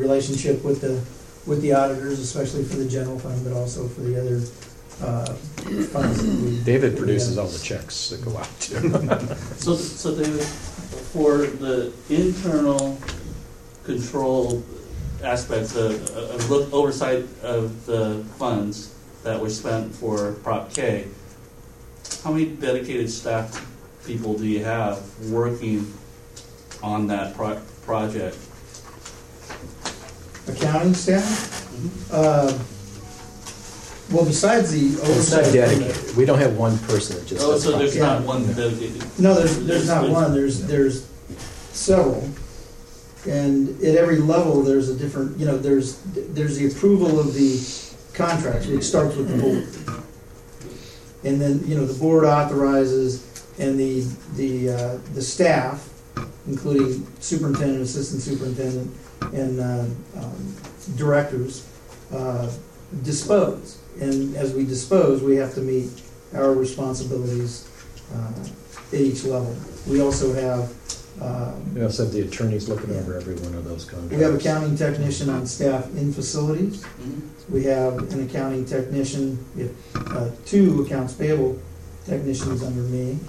relationship with the auditors, especially for the general fund, but also for the other funds. David produces all the checks that go out to. So David, for the internal control aspects of oversight of the funds that were spent for Prop K, how many dedicated staff people do you have working on that project? Accounting staff? Well, besides the It's oversight. not dedicated. We don't have one person that just does So there's Prop K. not one dedicated. No, there's not one. There's several, and at every level there's a different. There's the approval of the contracts, which starts with the board, and then the board authorizes, and the staff, including superintendent, assistant superintendent, and directors, dispose. And as we dispose, we have to meet our responsibilities at each level. We also have We also have the attorneys looking over every one of those contracts. we have accounting technician on staff in facilities. Mm-hmm. We have an accounting technician, two accounts payable technicians under me,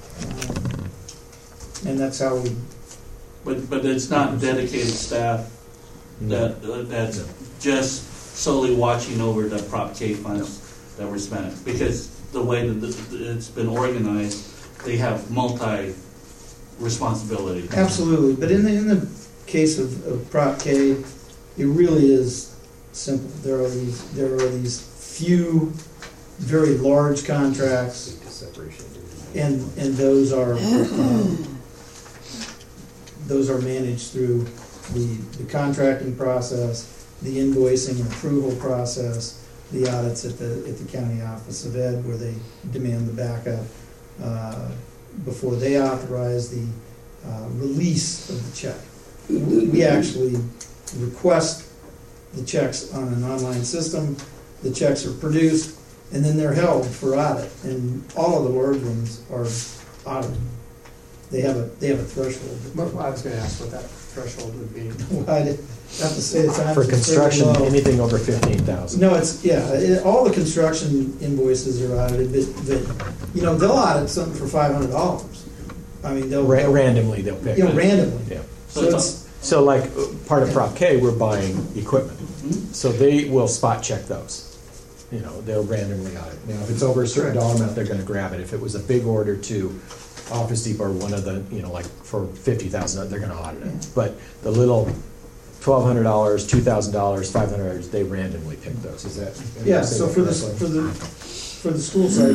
and that's how we. But it's not dedicated staff that's just solely watching over the Prop K funds that were spent, because the way that it's been organized, they have multi-responsibility. Absolutely, but in the case of Prop K, it really is simple. There are these few very large contracts, and those are managed through the contracting process, the invoicing and approval process, the audits at the County Office of Ed, where they demand the backup before they authorize the release of the check. We actually request the checks on an online system. The checks are produced, and then they're held for audit. And all of the large ones are audited. They have a threshold. I was going to ask what that threshold would be. I'd have to say it's For construction, low. anything over 15,000. No, all the construction invoices are audited, but they'll audit something for $500. I mean, they'll Randomly, they'll pick. randomly. Yeah. So like part of Prop K, we're buying equipment, so they will spot check those. They'll randomly audit. Now, if it's over a certain dollar amount, they're going to grab it. If it was a big order to Office Depot or one of the, like for 50,000, they're going to audit it. But the little $1,200, $2,000, $500, they randomly pick those. Is that? So for the school side,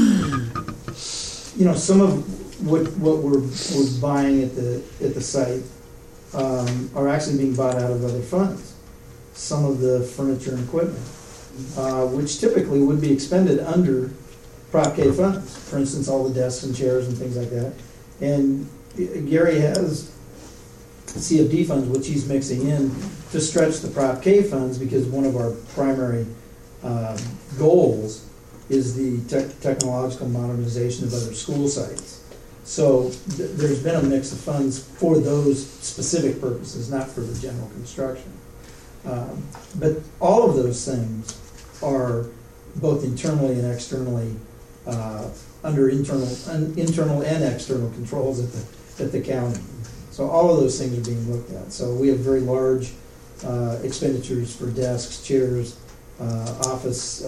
we, some of what we're buying at the site are actually being bought out of other funds. Some of the furniture and equipment, which typically would be expended under Prop K funds. For instance, all the desks and chairs and things like that. And Gary has CFD funds, which he's mixing in to stretch the Prop K funds, because one of our primary goals is the technological modernization of other school sites. So there's been a mix of funds for those specific purposes, not for the general construction. But all of those things are both internally and externally under internal and external controls at the county. So all of those things are being looked at. So we have very large expenditures for desks, chairs, office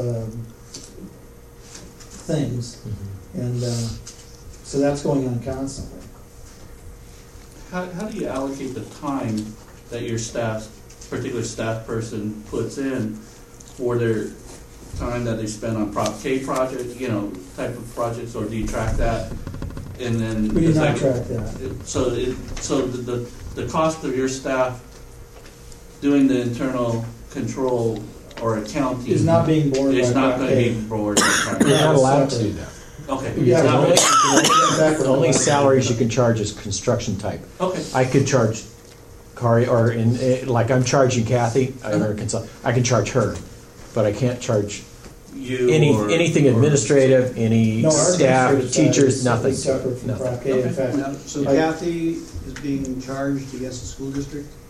things, and so that's going on constantly. how do you allocate the time that your particular staff person puts in for their time that they spend on Prop K project, type of projects, or do you track that? And then We do not track that. So the cost of your staff doing the internal control or accounting Is not being borne is by not Prop going to K. be borne by Prop You're K. not allowed to do that. Okay. Yeah, Not really? exactly. The only salaries you can charge is construction type. Okay. I could charge Kari, or like I'm charging Kathy, I can charge her, but I can't charge anything administrative, any No, our staff, administrative side teachers, is nothing. separate from Prop K. In fact, So Kathy is being charged against the school district?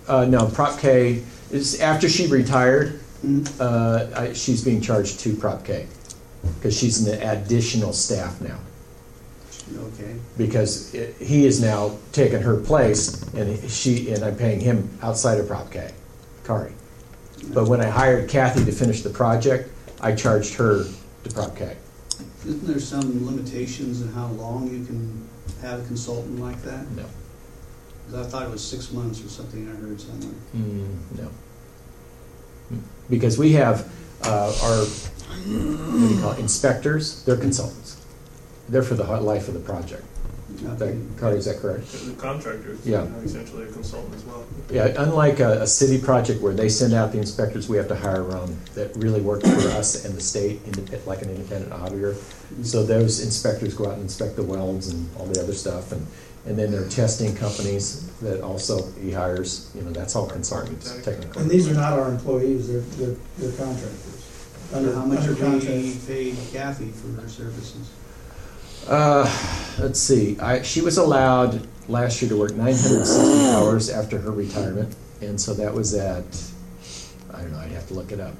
No, Prop K is, after she retired, Mhm. she's being charged to Prop K, because she's an additional staff now. Okay. Because he is now taking her place, and I'm paying him outside of Prop K, Kari. But when I hired Kathy to finish the project, I charged her to Prop K. Isn't there some limitations in how long you can have a consultant like that? No. 'Cause I thought it was 6 months or something I heard somewhere. No. Because we have our, what do you call it, inspectors, they're consultants. They're for the life of the project. Okay. Kari, is that correct? The contractors, Yeah. essentially a consultant as well. Yeah, unlike a city project where they send out the inspectors, we have to hire our own that really work for us and the state, like an independent auditor. So those inspectors go out and inspect the welds and all the other stuff, and then there are testing companies that also he hires, that's all consultants, technically. And these are not our employees, they're contractors. How much under are we contract. paid Kathy for her services? Let's see, she was allowed last year to work 960 hours after her retirement, and so that was at, I don't know, I'd have to look it up.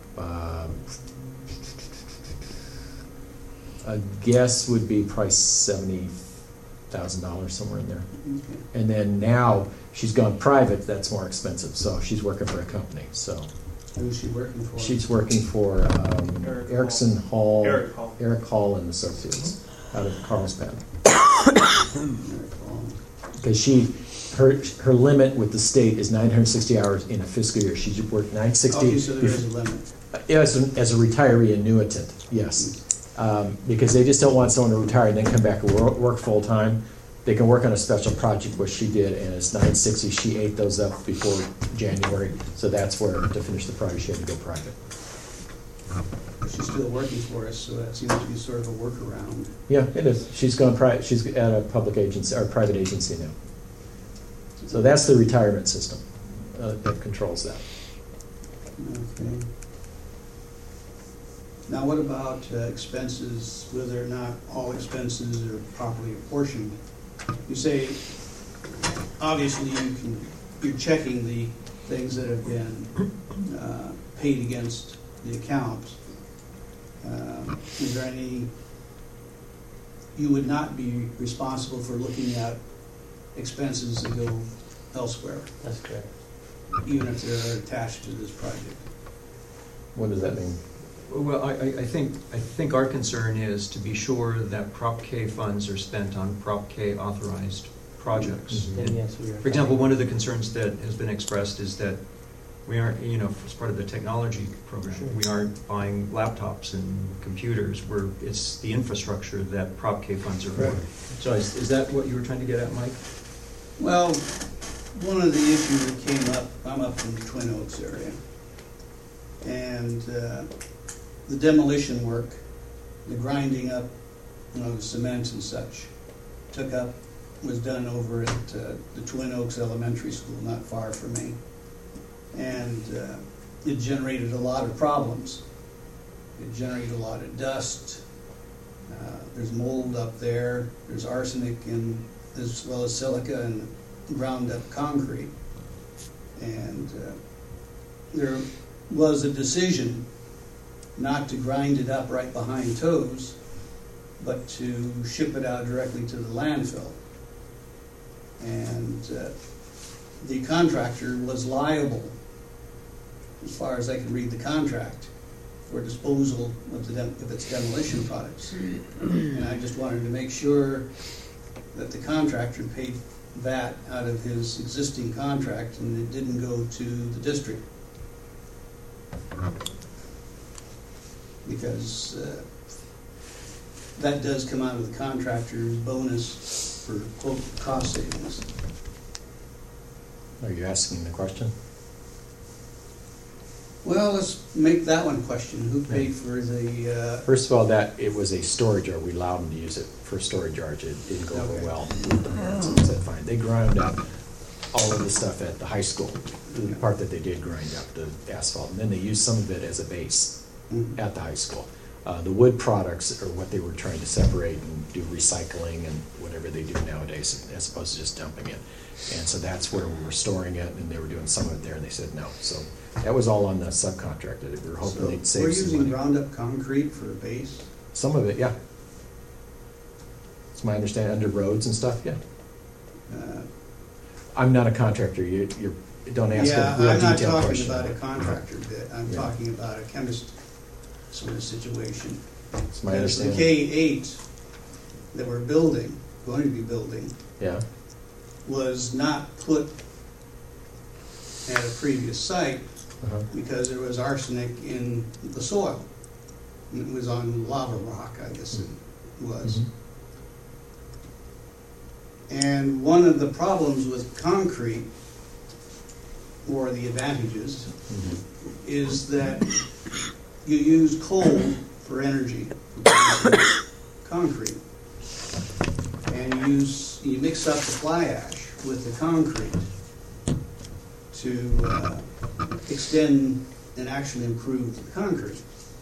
A guess would be probably $70,000, somewhere in there. Okay. And then now she's gone private, that's more expensive, so she's working for a company, so. Who's she working for? She's working for Eric Erickson Hall. Eric Hall. Eric Hall and Associates out of Carlsbad. Because her limit with the state is 960 hours in a fiscal year. She's worked 960. Okay, so there is a limit. As a retiree annuitant, yes. Because they just don't want someone to retire and then come back and work full-time. They can work on a special project, which she did, and it's 960. She ate those up before January, so that's where, to finish the project, she had to go private. She's still working for us, so that seems to be sort of a workaround. Yeah, it is. She's gone private. She's at a public agency, or private agency now. So that's the retirement system that controls that. Okay. Now, what about expenses, whether or not all expenses are properly apportioned? You say, obviously, you're checking the things that have been paid against the account. Is there any, you would not be responsible for looking at expenses that go elsewhere, That's correct. even if they're attached to this project? What does that mean? Well, I think our concern is to be sure that Prop K funds are spent on Prop K authorized projects. Mhm. Then yes, we are. For example, one of the concerns that has been expressed is that we aren't, as part of the technology program, we aren't buying laptops and computers. It's the infrastructure that Prop K funds are for. Right. So is that what you were trying to get at, Mike? Well, one of the issues that came up, I'm up in the Twin Oaks area, and the demolition work, the grinding up, the cement and such, was done over at the Twin Oaks Elementary School, not far from me. And it generated a lot of problems. It generated a lot of dust. There's mold up there. There's arsenic as well as silica and ground up concrete. And there was a decision not to grind it up right behind Toes, but to ship it out directly to the landfill. And the contractor was liable, as far as I can read the contract, for disposal of its demolition products. And I just wanted to make sure that the contractor paid that out of his existing contract and it didn't go to the district. Because that does come out of the contractor's bonus for, quote, cost savings. Are you asking the question? Well, let's make that one question. Who paid for the, First of all, it was a storage yard. We allowed them to use it for storage yards. It didn't go over Okay. well. So we said, fine. They ground up all of the stuff at the high school, the part that they did grind up, the asphalt. And then they used some of it as a base at the high school. The wood products are what they were trying to separate and do recycling and whatever they do nowadays, as opposed to just dumping it. And so that's where we were storing it, and they were doing some of it there, and they said no. So that was all on the subcontractor. We were hoping they'd So we're save some using money. ground up concrete for a base? Some of it, yeah. It's my understanding, under roads and stuff, yeah. I'm not a contractor, don't ask Yeah, a real I'm not detailed talking question. about a contractor bit, I'm Yeah. talking about a chemist sort of situation. It's my Because the understanding. K8 that we're building, going to be building, Yeah, was not put at a previous site uh-huh. because there was arsenic in the soil. It was on lava rock, I guess it was. Mhm. And one of the problems with concrete, or the advantages, Mhm. is that you use coal for energy for producing concrete. And you mix up the fly ash with the concrete to extend and actually improve the concrete.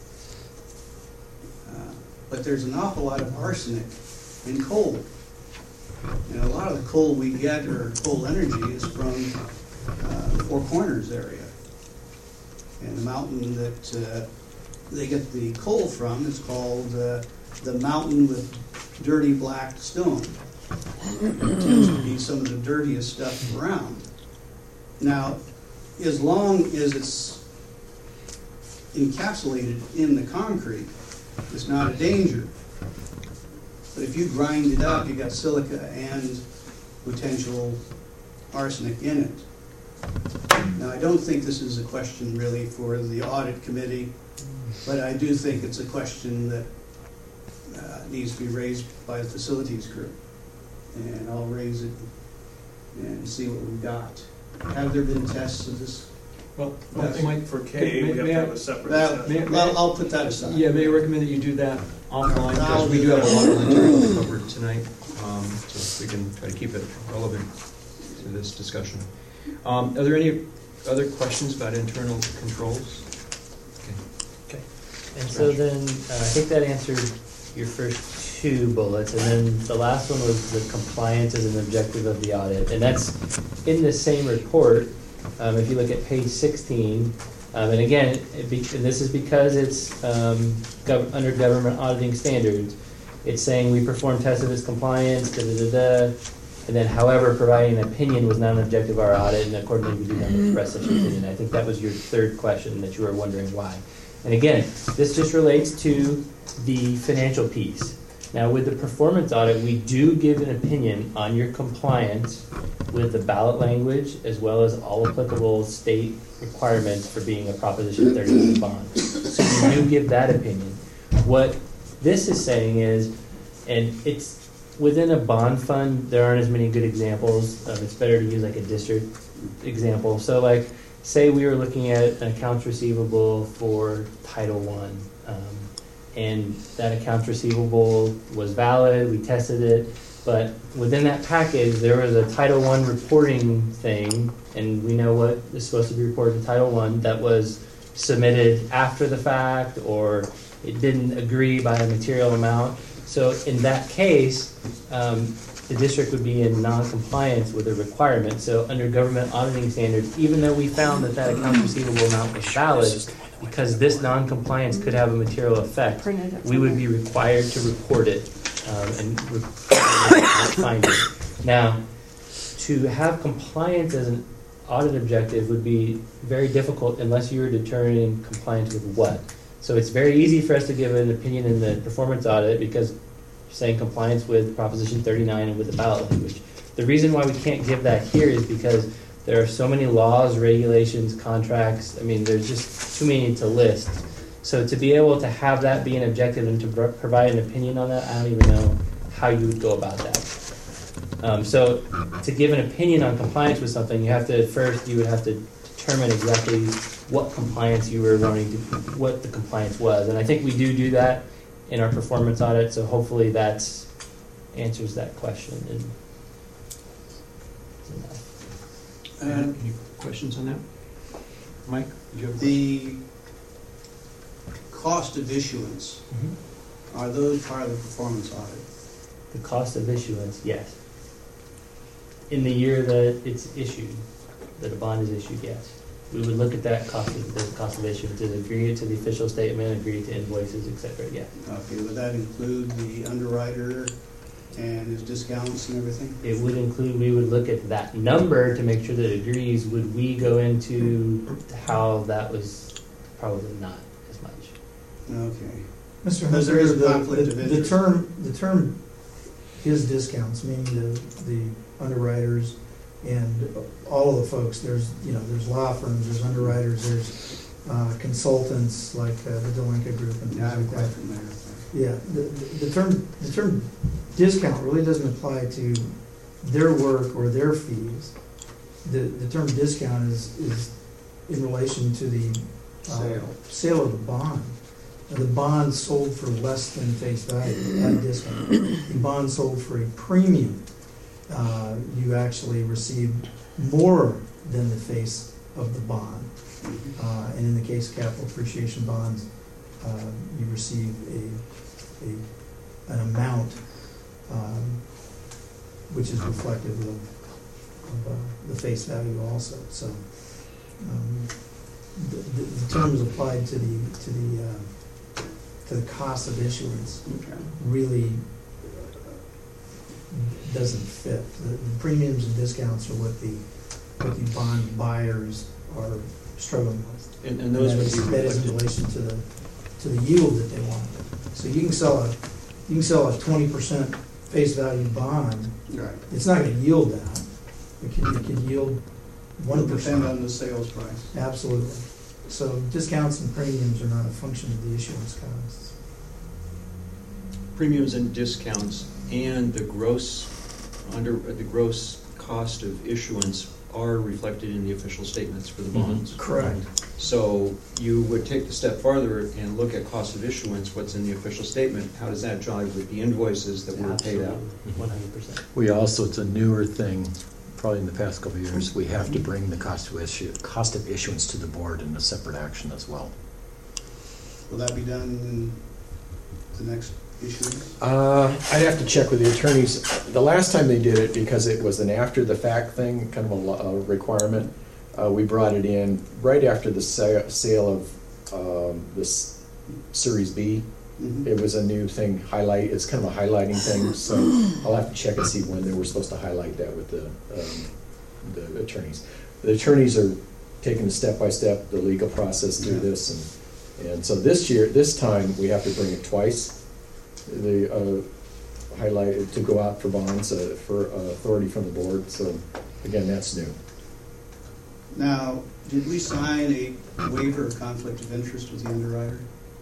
But there's an awful lot of arsenic in coal. And a lot of the coal we get, or coal energy, is from Four Corners area. And the mountain that they get the coal from is called the mountain with dirty black stone. It tends to be some of the dirtiest stuff around. Now, as long as it's encapsulated in the concrete, it's not a danger. But if you grind it up, you got silica and potential arsenic in it. Now, I don't think this is a question really for the audit committee, but I do think it's a question that needs to be raised by the facilities group. And I'll raise it and see what we've got. Have there been tests of this? Well, Well, I think Mike, for K, we have to have a separate Well, discussion. I'll put that aside. Yeah, may I recommend that you do that offline, I'll because we do do have a that. lot of material to cover tonight, so we can try to keep it relevant to this discussion. Are there any other questions about internal controls? And so then, I think that answered your first two bullets, and then the last one was the compliance as an objective of the audit, and that's in the same report. If you look at page 16, and again, and this is because it's under government auditing standards, it's saying we performed tests of its compliance, and then however, providing an opinion was not an objective of our audit, and accordingly we do not express such an opinion. I think that was your third question that you were wondering why. And again, this just relates to the financial piece. Now, with the performance audit, we do give an opinion on your compliance with the ballot language as well as all applicable state requirements for being a Proposition 39 bond. So we do give that opinion. What this is saying is, and it's within a bond fund, there aren't as many good examples. It's better to use like a district example. So like, say we were looking at an accounts receivable for Title I, and that accounts receivable was valid, we tested it, but within that package there was a Title I reporting thing, and we know what is supposed to be reported to Title I that was submitted after the fact, or it didn't agree by a material amount. So in that case, the district would be in non-compliance with the requirement. So under government auditing standards, even though we found that that accounts receivable amount was valid, because this non-compliance could have a material effect, we would be required to report it and find it. Now, to have compliance as an audit objective would be very difficult unless you were determining compliance with what. So it's very easy for us to give an opinion in the performance audit because you're saying compliance with Proposition 39 and with the ballot language. The reason why we can't give that here is because there are so many laws, regulations, contracts. I mean, there's just too many to list. So to be able to have that be an objective and to provide an opinion on that, I don't even know how you would go about that. So to give an opinion on compliance with something, you would have to determine exactly what compliance you were running, what the compliance was. And I think we do that in our performance audit, so hopefully that answers that question. And Any questions on that? Mike, did you have a question? The cost of issuance, are those part of the performance audit? The cost of issuance, yes. In the year that it's issued, that a bond is issued, yes. We would look at that cost of issuance, and agree to the official statement, agree to invoices, et cetera, yeah. Okay, would that include the underwriter and his discounts and everything? It would include, we would look at that number to make sure that it agrees. Would we go into how that was? Probably not as much. Okay. Mr. Because there is a Hunter, conflict of the interest. term his discounts, meaning the underwriters and all of the folks, there's law firms, there's underwriters, there's consultants like the Delenka Group and things Yeah, I'm like quite that. familiar with Yeah, the term discount really doesn't apply to their work or their fees. The term discount is in relation to the sale of the bond. The bond sold for less than face value at discount. The bond sold for a premium. You actually receive more than the face of the bond. And in the case of capital appreciation bonds, you receive an amount which is reflective of the face value also. So the terms applied to the cost of issuance really doesn't fit. The premiums and discounts are what the bond buyers are struggling with. And those would be That is in reflected. relation to the yield that they want. So you can sell a 20% face value bond. Right. It's not going to yield that. It could yield Will depend 1%. on the sales price. Absolutely. So discounts and premiums are not a function of the issuance costs. Premiums and discounts and the gross cost of issuance are reflected in the official statements for the bonds. Correct. So you would take the step farther and look at cost of issuance, what's in the official statement, how does that jive with the invoices that were paid out? 100%. We also, it's a newer thing, probably in the past couple of years, we have to bring the cost of issuance to the board in a separate action as well. Will that be done in the next issuance? I'd have to check with the attorneys. The last time they did it, because it was an after-the-fact thing, kind of a requirement, we brought it in right after the sale of this Series B. Mhm. It was a new thing, it's kind of a highlighting thing, so I'll have to check and see when they were supposed to highlight that with the attorneys. The attorneys are taking it step by step, the legal process through this, and so this time, we have to bring it twice. The highlighted to go out for bonds for authority from the board. So again, that's new. Now, did we sign a waiver of conflict of interest with the underwriter?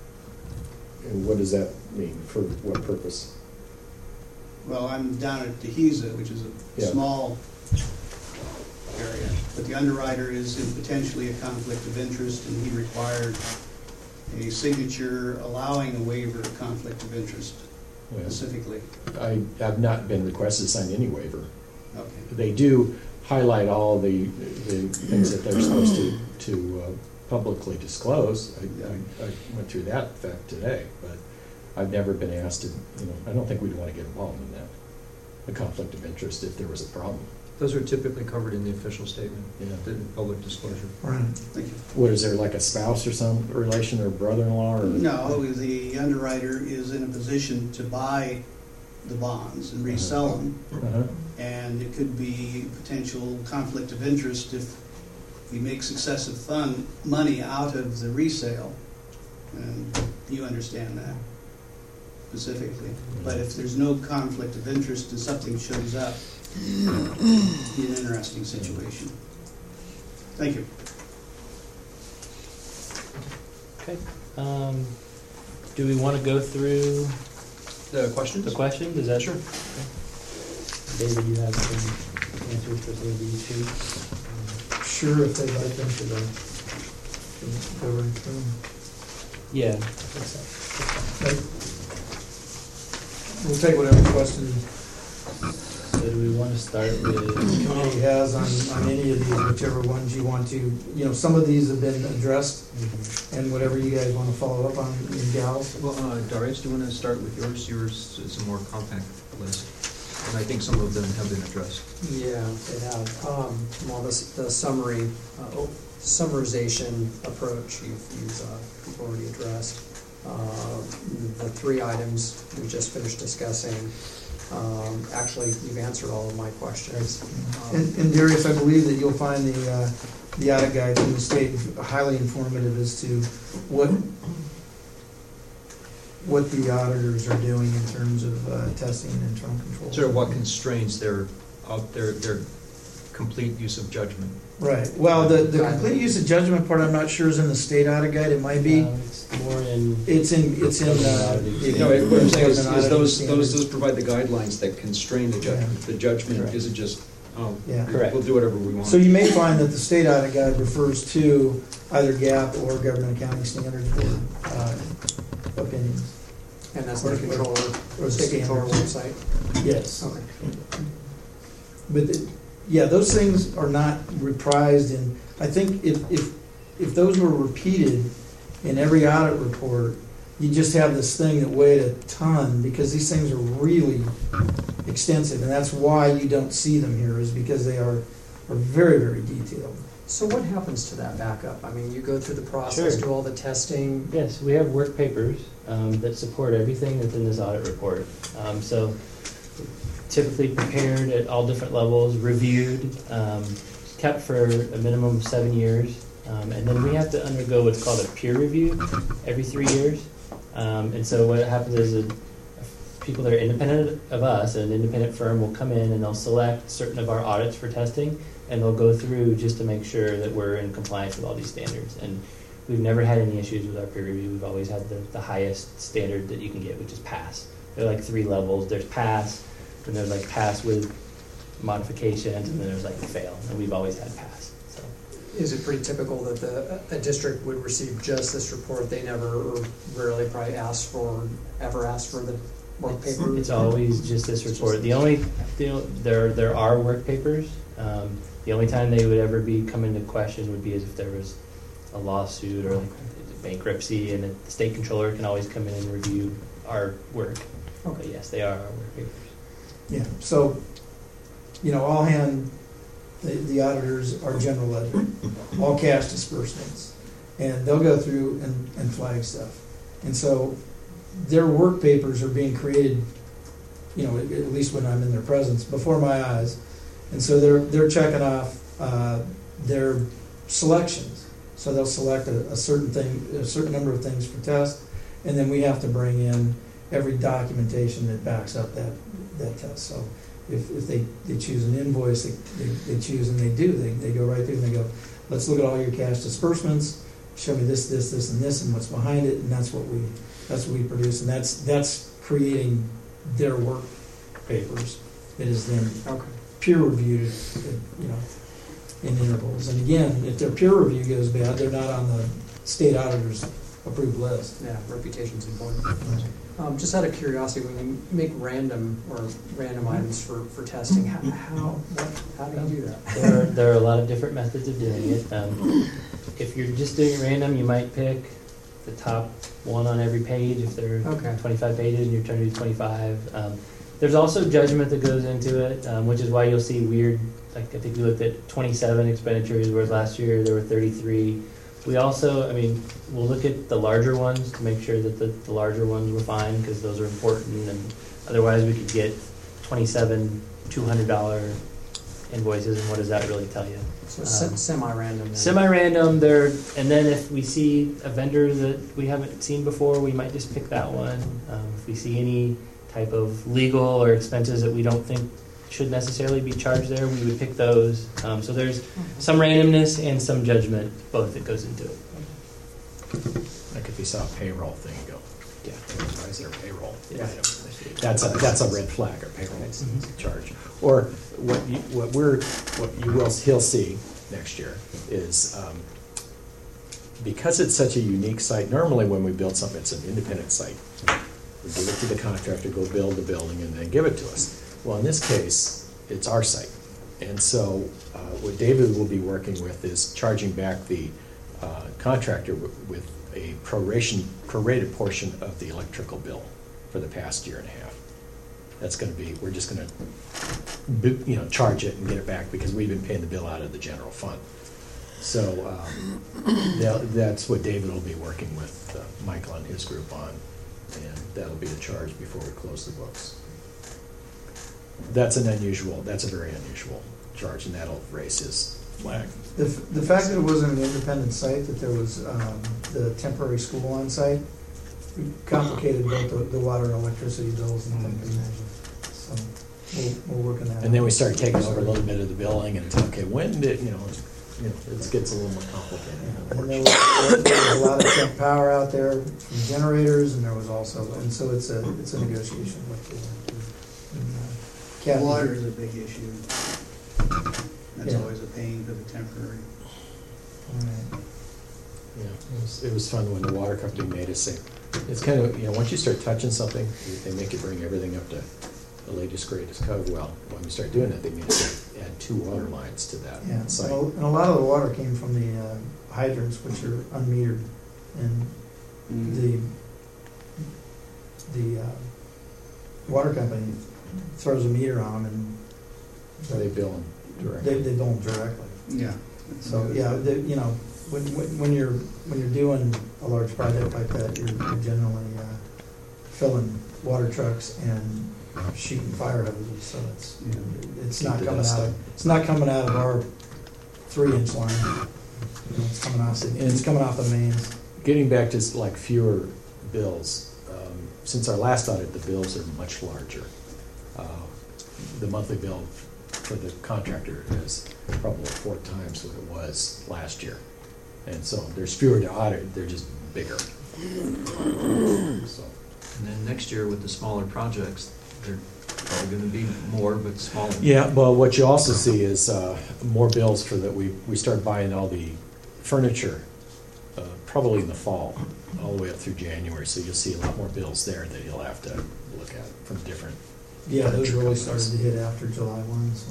And what does that mean? For what purpose? Well, I'm down at Dehesa, which is a Yeah. small area, but the underwriter is in potentially a conflict of interest, and he required a signature allowing a waiver of conflict of interest Well, specifically. I have not been requested to sign any waiver. Okay. They do highlight all the things that they're supposed to publicly disclose. I went through that fact today, but I've never been asked to, I don't think we'd want to get involved in that, a conflict of interest if there was a problem. Those are typically covered in the official statement, Yeah. the public disclosure. Right. Thank you. What, is there like a spouse or some relation or brother-in-law? Or? No, the underwriter is in a position to buy the bonds and resell them, Uh-huh. and it could be potential conflict of interest if he makes excessive money out of the resale, and you understand that specifically. But if there's no conflict of interest and something shows up, it'd be an interesting situation. Thank you. Okay. Do we want to go through The questions? the questions? Is that Sure. Okay. David, you have some answers for some of these too? Sure, if they'd like them to go right through them. Yeah. Right. We'll take whatever question So do we want to start the with, committee has on any of these, whichever ones you want to, some of these have been addressed, and whatever you guys want to follow up on, in gals. Well, Darius, do you want to start with yours? Yours is a more compact list, and I think some of them have been addressed. Yeah, they have. Well, the summary, summarization approach you've already addressed. The 3 items we just finished discussing, actually, you've answered all of my questions. And Darius, I believe that you'll find the audit guide from the state highly informative as to what the auditors are doing in terms of testing and internal controls. Sort of what constrains their complete use of judgment. Right. Well, the complete use of judgment part, I'm not sure is in the state audit guide. It might be. it's more in, It's in. No, what I'm saying is government those audit provide the guidelines that constrain the judgment. Yeah. The judgment Correct. isn't just, Yeah. Correct. we'll do whatever we want. So you may find that the state audit guide refers to either GAP or Government Accounting Standards Board opinions. And that's the controller, Or the state controller standards. website? Yes. Okay. But, those things are not reprised in, I think if those were repeated in every audit report, you just have this thing that weighed a ton, because these things are really extensive, and that's why you don't see them here, is because they are very, very detailed. So what happens to that backup? I mean, you go through the process, Sure. do all the testing. yes, we have work papers that support everything that's in this audit report. So typically prepared at all different levels, reviewed, kept for a minimum of 7 years. And then we have to undergo what's called a peer review every 3 years. And so what happens is people that are independent of us, an independent firm, will come in and they'll select certain of our audits for testing, and they'll go through just to make sure that we're in compliance with all these standards. And we've never had any issues with our peer review. We've always had the highest standard that you can get, which is pass. There are like 3 levels. There's pass, and there's like pass with modifications, and then there's like fail. And we've always had pass. So Is it pretty typical that a district would receive just this report? They never, or rarely probably ever ask for the work paper? it's always just this report. There are work papers. The only time they would ever be come into question would be as if there was a lawsuit or like bankruptcy, and the state controller can always come in and review our work. Okay. But yes, they are our work papers. Yeah, so, all hand, the auditors are general ledger, all cash disbursements, and they'll go through and flag stuff. And so their work papers are being created, at least when I'm in their presence, before my eyes. And so they're checking off their selections. So they'll select a certain number of things for test, and then we have to bring in every documentation that backs up that test. So if they choose an invoice, they choose, and they go right through and they go, let's look at all your cash disbursements, show me this, and this, and what's behind it, and that's what we produce, and that's creating their work papers. It is then Okay. peer reviewed, in intervals. And again, if their peer review goes bad, they're not on the state auditor's approved list. Yeah, reputation's important. Just out of curiosity, when you make random items for testing, how do you do that? There are a lot of different methods of doing it. If you're just doing it random, you might pick the top one on every page. If there are Okay. 25 pages and you're trying to do 25. There's also judgment that goes into it, which is why you'll see weird, like I think we looked at 27 expenditures, whereas last year there were 33. We also, we'll look at the larger ones to make sure that the larger ones were fine, because those are important, and otherwise we could get 27 $200 invoices, and what does that really tell you? So semi-random. then. Semi-random, and then if we see a vendor that we haven't seen before, we might just pick that one. If we see any type of legal or expenses that we don't think should necessarily be charged there, we would pick those. So there's some randomness and some judgment, both that goes into it. Like if you saw a payroll thing, you go, Yeah. why is there a payroll Yeah. item? That's a red flag, or payroll charge. Or he'll see next year is, because it's such a unique site, normally when we build something, it's an independent site. We give it to the contractor, go build the building, and then give it to us. Well, in this case, it's our site. And so what David will be working with is charging back the contractor with a prorated portion of the electrical bill for the past year and a half. That's going to be, we're just going to, charge it and get it back because we've been paying the bill out of the general fund. So that's what David will be working with Michael and his group on, and that'll be the charge before we close the books. That's a very unusual charge, and that'll raise his flag. The fact that it wasn't an independent site, that there was the temporary school on site, complicated both the water and electricity bills and things. So we'll work on that. And then we started taking over a little bit of the billing, and it's okay. When did it gets a little more complicated. And there was a lot of temp power out there from generators, and there was also, and so it's a negotiation with Kathy. Water is a big issue. That's Yeah. always a pain for the temporary. Right. Yeah, it was fun when the water company made us say, it's kind of, once you start touching something, they make you bring everything up to the latest, greatest code. Well, when we start doing it, they made us add 2 water lines to that Yeah, site. and a lot of the water came from the hydrants, which are unmetered, and the water company throws a meter on them, and So they bill them directly. they bill them directly. Yeah. So yeah, when you're doing a large project like that, you're generally filling water trucks and shooting fire hoses. So it's not Keep the coming dust out. up. It's not coming out of our 3-inch line. It's coming off. It's coming off the mains. Getting back to like fewer bills, since our last audit, the bills are much larger. The monthly bill for the contractor is probably 4 times what it was last year. And so there's fewer to audit, they're just bigger. So. And then next year with the smaller projects, they're probably going to be more, but smaller. Yeah, well, what you also see is more bills for that. We start buying all the furniture probably in the fall, all the way up through January. So you'll see a lot more bills there that you'll have to look at from different. Yeah, those furniture really companies. started to hit after July 1. So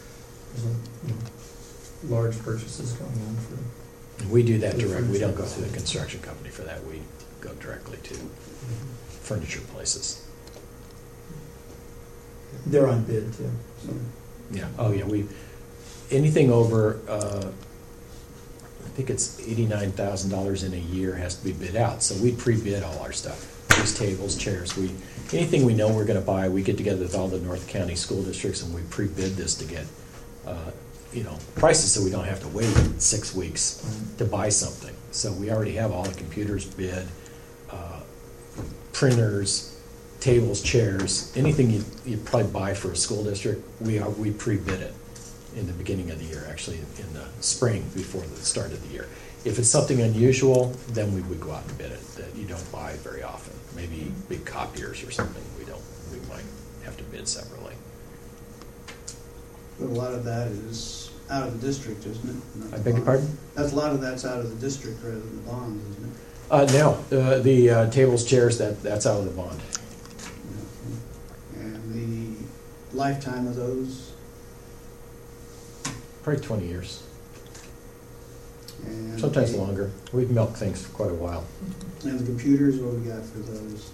there's large purchases going on for. And we do that direct. We don't go through the construction company for that. We go directly to furniture places. They're on bid too. So. Yeah. Oh, yeah. Anything over, I think it's $89,000 in a year has to be bid out. So we pre-bid all our stuff. These tables, chairs, anything we know we're going to buy, we get together with all the North County school districts and we pre-bid this to get, prices so we don't have to wait 6 weeks to buy something. So we already have all the computers bid, printers, tables, chairs, anything you'd probably buy for a school district, we pre-bid it in the beginning of the year, actually in the spring before the start of the year. If it's something unusual, then we would go out and bid it that you don't buy very often. Maybe big copiers or something we might have to bid separately. But a lot of that is out of the district, isn't it? Not I the beg your bond. pardon? That's a lot of that's out of the district rather than the bonds, isn't it? No, the tables, chairs, that's out of the bond. And the lifetime of those. Probably 20 years, And sometimes the, longer. We've milked things for quite a while. And the computers, what we got for those?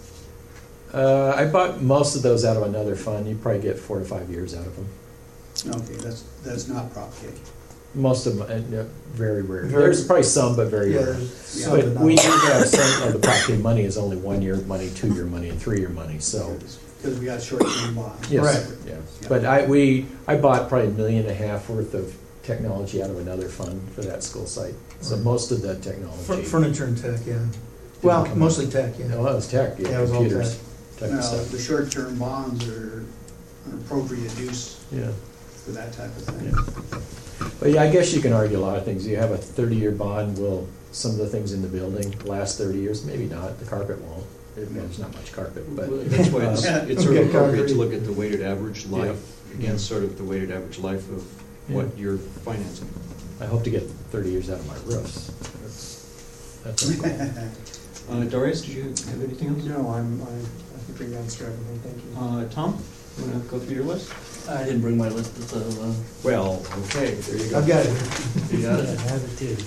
I bought most of those out of another fund. You probably get 4 to 5 years out of them. Okay, that's not PropK. Most of them, very rare. Very- There's probably some, but very Yeah, rare. there's some, But not we do all. have some of the property money is only 1 year money, 2 year money, and 3 year money. So Because we got short-term bonds. yes, Right. yeah. Yeah. But I bought probably $1.5 million worth of technology out of another fund for that school site. So Right. most of the technology. Furniture and tech, yeah. Well, come mostly out. tech, yeah. No, that was tech. Yeah, Yeah, it was all computers, tech Now, stuff. the short-term bonds are an appropriate use Yeah. for that type of thing. Yeah. But yeah, I guess you can argue a lot of things. You have a 30-year bond. Will some of the things in the building last 30 years? Maybe not. The carpet won't. There's not much carpet, but Well, that's why it's sort Okay, of appropriate concrete. to look at the weighted average life Yeah. against sort of the weighted average life of what you're financing. I hope to get 30 years out of my roofs. That's our goal. Darius, did you have anything else? No, I think we answered everything. Thank you. Tom, you want to go through your list? I didn't bring my list, so, Well, okay, there you go. I've got it. you got I it? have it too.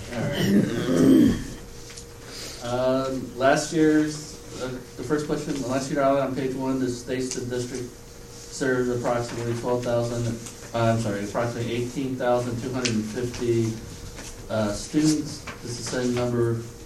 All right. Last year's, the first question, the last year audit on page 1, the states the district serves approximately approximately 18,250 students. This is the same number